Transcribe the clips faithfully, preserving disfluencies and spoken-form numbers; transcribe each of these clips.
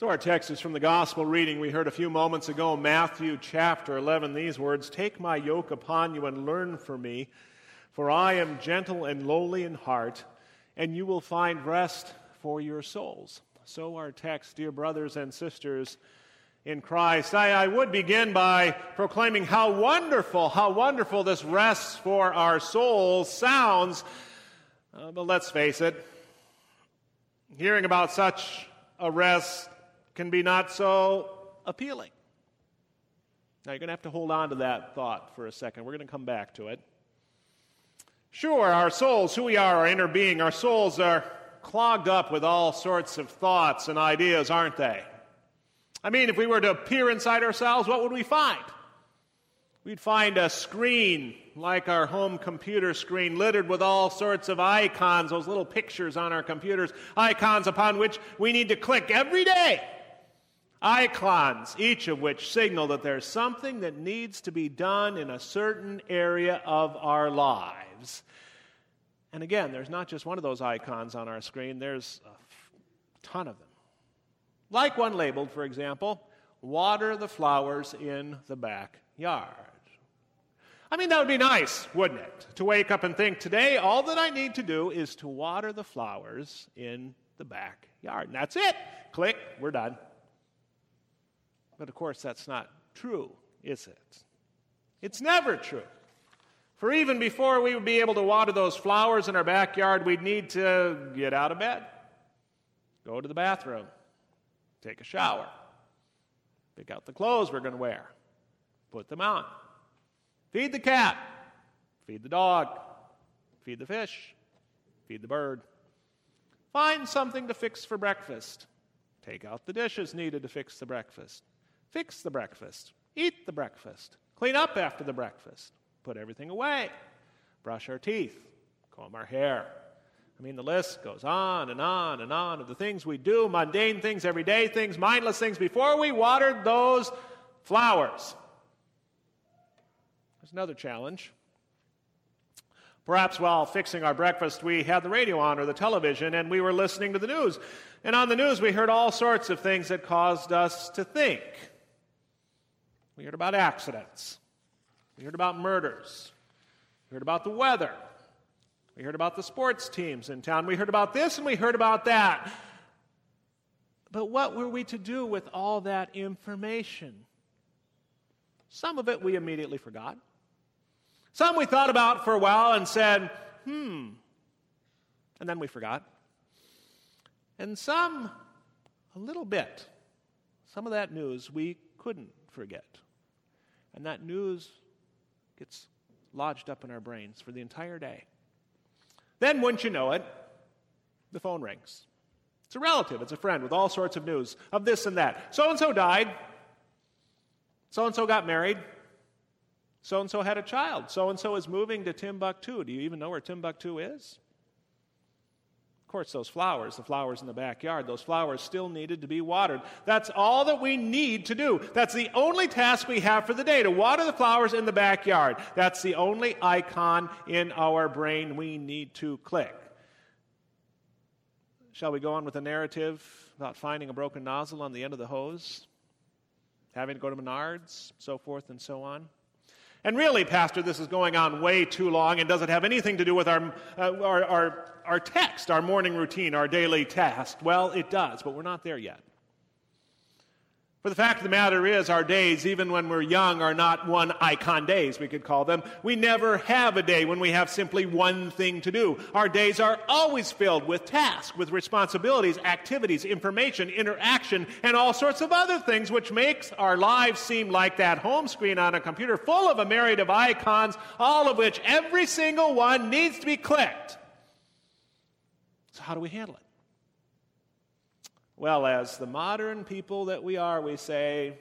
So our text is from the gospel reading we heard a few moments ago, Matthew chapter eleven, these words, "Take my yoke upon you and learn from me, for I am gentle and lowly in heart, and you will find rest for your souls." So our text, dear brothers and sisters in Christ. I, I would begin by proclaiming how wonderful, how wonderful this rest for our souls sounds. Uh, but let's face it, hearing about such a rest can be not so appealing. Now, you're going to have to hold on to that thought for a second. We're going to come back to it. Sure, our souls, who we are, our inner being, our souls are clogged up with all sorts of thoughts and ideas, aren't they? I mean, if we were to peer inside ourselves, what would we find? We'd find a screen like our home computer screen, littered with all sorts of icons, those little pictures on our computers, icons upon which we need to click every day. Icons, each of which signal that there's something that needs to be done in a certain area of our lives. And again, there's not just one of those icons on our screen, there's a ton of them. Like one labeled, for example, "Water the flowers in the backyard." I mean, that would be nice, wouldn't it? To wake up and think, today all that I need to do is to water the flowers in the backyard. And that's it. Click, we're done. But of course, that's not true, is it? It's never true. For even before we would be able to water those flowers in our backyard, we'd need to get out of bed, go to the bathroom, take a shower, pick out the clothes we're going to wear, put them on, feed the cat, feed the dog, feed the fish, feed the bird, find something to fix for breakfast, take out the dishes needed to fix the breakfast, fix the breakfast, eat the breakfast, clean up after the breakfast, put everything away, brush our teeth, comb our hair. I mean, the list goes on and on and on of the things we do, mundane things, everyday things, mindless things, before we watered those flowers. There's another challenge. Perhaps while fixing our breakfast, we had the radio on or the television, and we were listening to the news. And on the news, we heard all sorts of things that caused us to think. We heard about accidents. We heard about murders. We heard about the weather. We heard about the sports teams in town. We heard about this and we heard about that. But what were we to do with all that information? Some of it we immediately forgot. Some we thought about for a while and said, hmm, and then we forgot. And some, a little bit, some of that news we couldn't forget. And that news gets lodged up in our brains for the entire day. Then, wouldn't you know it, the phone rings. It's a relative, it's a friend with all sorts of news of this and that. So-and-so died. So-and-so got married. So-and-so had a child. So-and-so is moving to Timbuktu. Do you even know where Timbuktu is? Of course, those flowers, the flowers in the backyard, those flowers still needed to be watered. That's all that we need to do. That's the only task we have for the day, to water the flowers in the backyard. That's the only icon in our brain we need to click. Shall we go on with the narrative about finding a broken nozzle on the end of the hose, having to go to Menards, so forth and so on? And really, Pastor, this is going on way too long and doesn't have anything to do with our, uh, our, our, our text, our morning routine, our daily task. Well, it does, but we're not there yet. For the fact of the matter is, our days, even when we're young, are not one-icon days, we could call them. We never have a day when we have simply one thing to do. Our days are always filled with tasks, with responsibilities, activities, information, interaction, and all sorts of other things, which makes our lives seem like that home screen on a computer full of a myriad of icons, all of which every single one needs to be clicked. So how do we handle it? Well, as the modern people that we are, we say,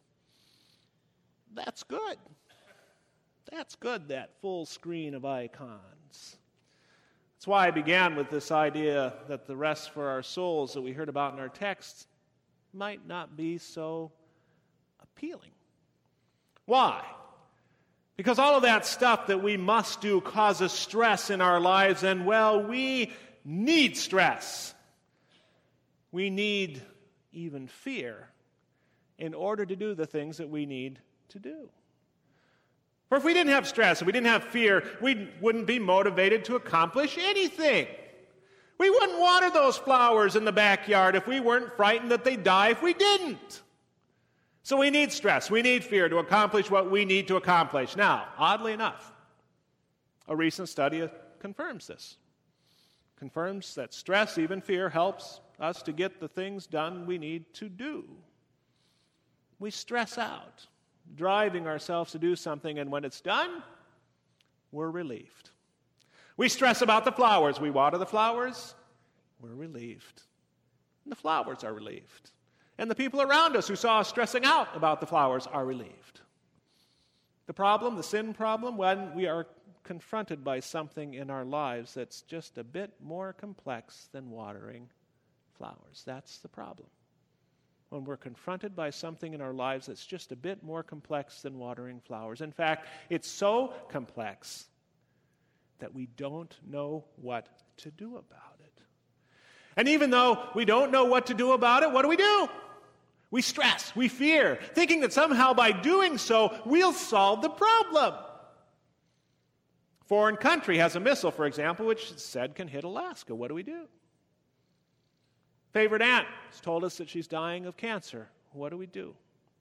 that's good. That's good, that full screen of icons. That's why I began with this idea that the rest for our souls that we heard about in our text might not be so appealing. Why? Because all of that stuff that we must do causes stress in our lives, and, well, we need stress. We need even fear, in order to do the things that we need to do. For if we didn't have stress, if we didn't have fear, we wouldn't be motivated to accomplish anything. We wouldn't water those flowers in the backyard if we weren't frightened that they'd die if we didn't. So we need stress, we need fear to accomplish what we need to accomplish. Now, oddly enough, a recent study confirms this. Confirms that stress, even fear, helps us to get the things done we need to do. We stress out, driving ourselves to do something, and when it's done, we're relieved. We stress about the flowers. We water the flowers, we're relieved. And the flowers are relieved. And the people around us who saw us stressing out about the flowers are relieved. The problem, the sin problem, when we are confronted by something in our lives that's just a bit more complex than watering flowers. That's the problem. When we're confronted by something in our lives that's just a bit more complex than watering flowers. In fact, it's so complex that we don't know what to do about it. And even though we don't know what to do about it, what do we do? We stress, we fear, thinking that somehow by doing so, we'll solve the problem. A foreign country has a missile, for example, which it's said can hit Alaska. What do we do? Favorite aunt has told us that she's dying of cancer. What do we do?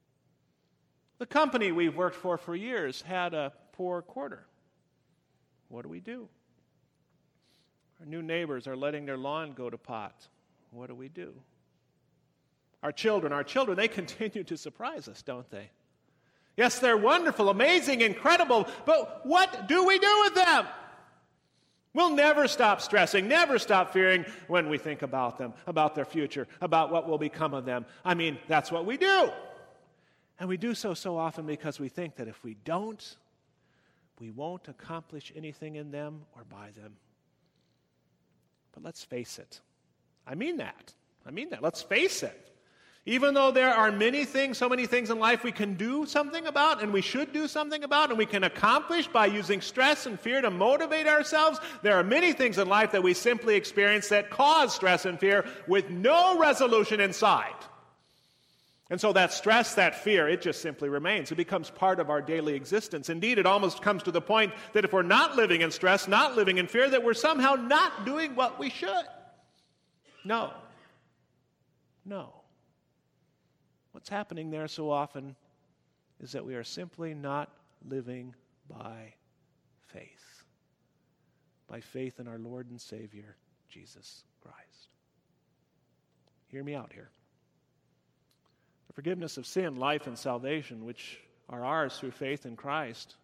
The company we've worked for for years had a poor quarter. What do we do? Our new neighbors are letting their lawn go to pot. What do we do? Our children, our children, they continue to surprise us, don't they? Yes, they're wonderful, amazing, incredible, but what do we do with them? We'll never stop stressing, never stop fearing when we think about them, about their future, about what will become of them. I mean, that's what we do. And we do so so often because we think that if we don't, we won't accomplish anything in them or by them. But let's face it. I mean that. I mean that. Let's face it. Even though there are many things, so many things in life we can do something about and we should do something about and we can accomplish by using stress and fear to motivate ourselves, there are many things in life that we simply experience that cause stress and fear with no resolution in sight. And so that stress, that fear, it just simply remains. It becomes part of our daily existence. Indeed, it almost comes to the point that if we're not living in stress, not living in fear, that we're somehow not doing what we should. No. No. What's happening there so often is that we are simply not living by faith. By faith in our Lord and Savior, Jesus Christ. Hear me out here. The forgiveness of sin, life, and salvation, which are ours through faith in Christ,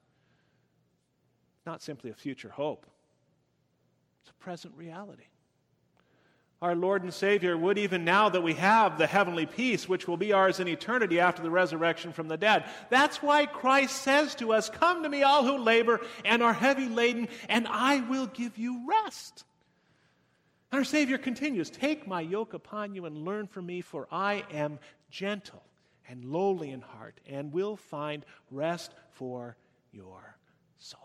not simply a future hope. It's a present reality. Our Lord and Savior would, even now that we have the heavenly peace, which will be ours in eternity after the resurrection from the dead. That's why Christ says to us, "Come to me, all who labor and are heavy laden, and I will give you rest." Our Savior continues, "Take my yoke upon you and learn from me, for I am gentle and lowly in heart, and will find rest for your souls."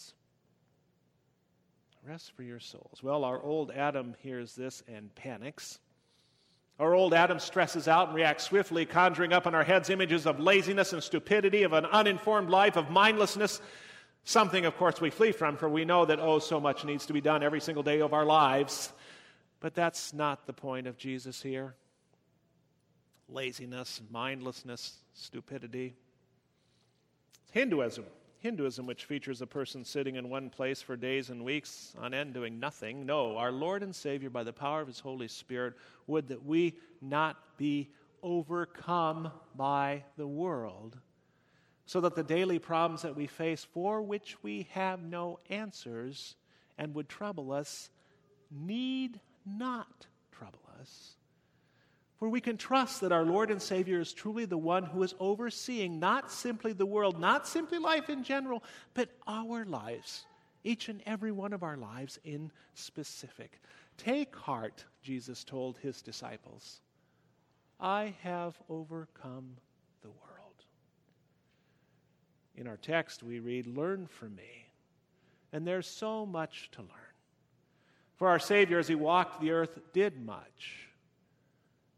Rest for your souls. Well, our old Adam hears this and panics. Our old Adam stresses out and reacts swiftly, conjuring up in our heads images of laziness and stupidity, of an uninformed life, of mindlessness. Something, of course, we flee from, for we know that, oh, so much needs to be done every single day of our lives. But that's not the point of Jesus here. Laziness, mindlessness, stupidity. Hinduism. Hinduism, which features a person sitting in one place for days and weeks on end doing nothing. No, our Lord and Savior, by the power of His Holy Spirit, would that we not be overcome by the world, so that the daily problems that we face, for which we have no answers and would trouble us, need not trouble us. For we can trust that our Lord and Savior is truly the one who is overseeing not simply the world, not simply life in general, but our lives, each and every one of our lives in specific. Take heart, Jesus told His disciples. I have overcome the world. In our text we read, "Learn from me." And there's so much to learn. For our Savior, as He walked the earth, did much.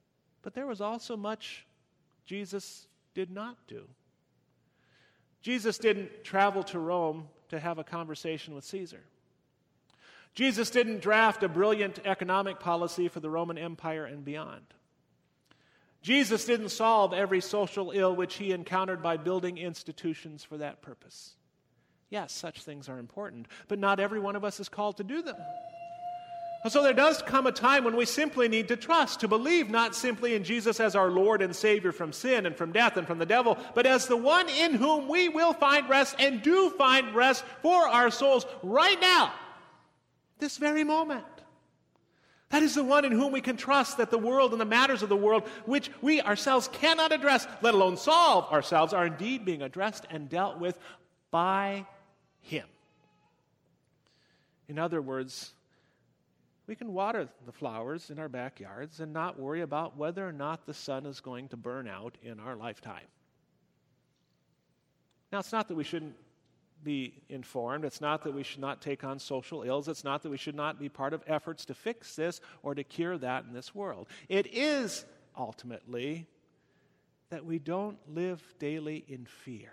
But there was also much Jesus did not do. Jesus didn't travel to Rome to have a conversation with Caesar. Jesus didn't draft a brilliant economic policy for the Roman Empire and beyond. Jesus didn't solve every social ill which he encountered by building institutions for that purpose. Yes, such things are important, but not every one of us is called to do them. So there does come a time when we simply need to trust, to believe not simply in Jesus as our Lord and Savior from sin and from death and from the devil, but as the one in whom we will find rest and do find rest for our souls right now, this very moment. That is the one in whom we can trust that the world and the matters of the world, which we ourselves cannot address, let alone solve ourselves, are indeed being addressed and dealt with by Him. In other words, we can water the flowers in our backyards and not worry about whether or not the sun is going to burn out in our lifetime. Now, it's not that we shouldn't be informed. It's not that we should not take on social ills. It's not that we should not be part of efforts to fix this or to cure that in this world. It is ultimately that we don't live daily in fear.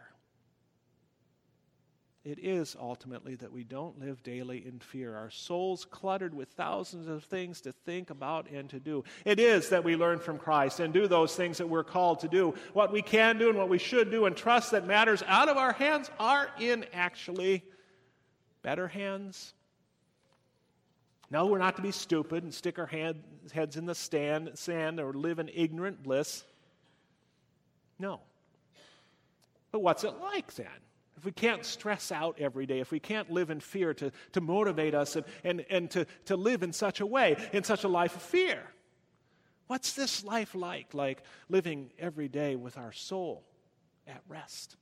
It is ultimately that we don't live daily in fear. Our souls cluttered with thousands of things to think about and to do. It is that we learn from Christ and do those things that we're called to do. What we can do and what we should do, and trust that matters out of our hands are in actually better hands. No, we're not to be stupid and stick our hand, heads in the stand, sand or live in ignorant bliss. No. But what's it like then? If we can't stress out every day, if we can't live in fear to, to motivate us and, and, and to, to live in such a way, in such a life of fear, what's this life like? Like living every day with our soul at rest.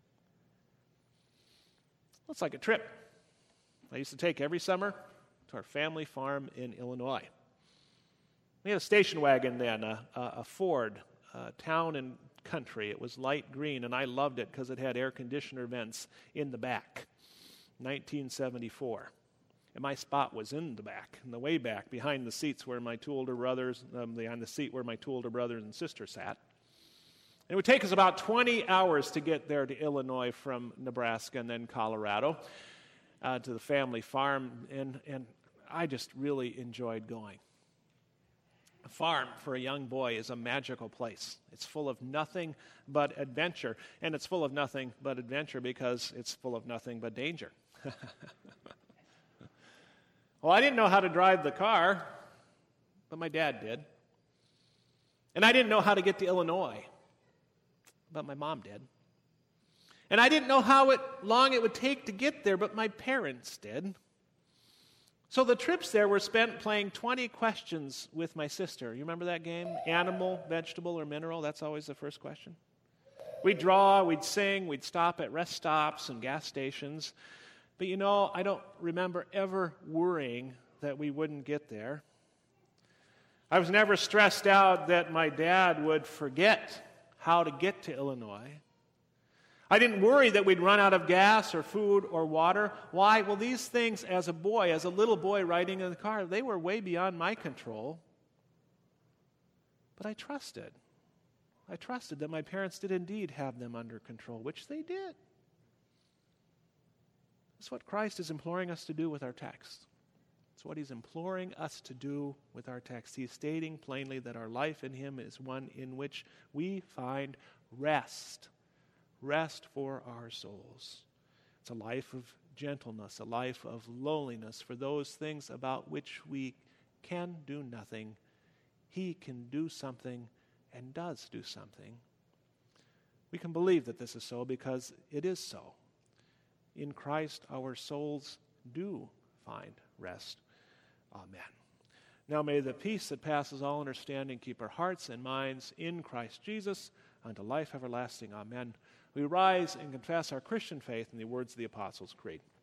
It's like a trip I used to take every summer to our family farm in Illinois. We had a station wagon then, a, a Ford, a town and country. It was light green, and I loved it because it had air conditioner vents in the back. nineteen seventy-four. And my spot was in the back, in the way back, behind the seats where my two older brothers, um, behind the seat where my two older brothers and sister sat. And it would take us about twenty hours to get there to Illinois from Nebraska and then Colorado uh, to the family farm, and, and I just really enjoyed going. A farm for a young boy is a magical place. It's full of nothing but adventure. And it's full of nothing but adventure because it's full of nothing but danger. Well, I didn't know how to drive the car, but my dad did. And I didn't know how to get to Illinois, but my mom did. And I didn't know how it, long it would take to get there, but my parents did. So the trips there were spent playing twenty questions with my sister. You remember that game? Animal, vegetable, or mineral? That's always the first question. We'd draw, we'd sing, we'd stop at rest stops and gas stations. But you know, I don't remember ever worrying that we wouldn't get there. I was never stressed out that my dad would forget how to get to Illinois. I didn't worry that we'd run out of gas or food or water. Why? Well, these things as a boy, as a little boy riding in the car, they were way beyond my control. But I trusted. I trusted that my parents did indeed have them under control, which they did. That's what Christ is imploring us to do with our text. It's what he's imploring us to do with our text. He's stating plainly that our life in him is one in which we find rest. Rest for our souls. It's a life of gentleness, a life of lowliness for those things about which we can do nothing. He can do something and does do something. We can believe that this is so because it is so. In Christ, our souls do find rest. Amen. Now may the peace that passes all understanding keep our hearts and minds in Christ Jesus unto life everlasting. Amen. We rise and confess our Christian faith in the words of the Apostles' Creed.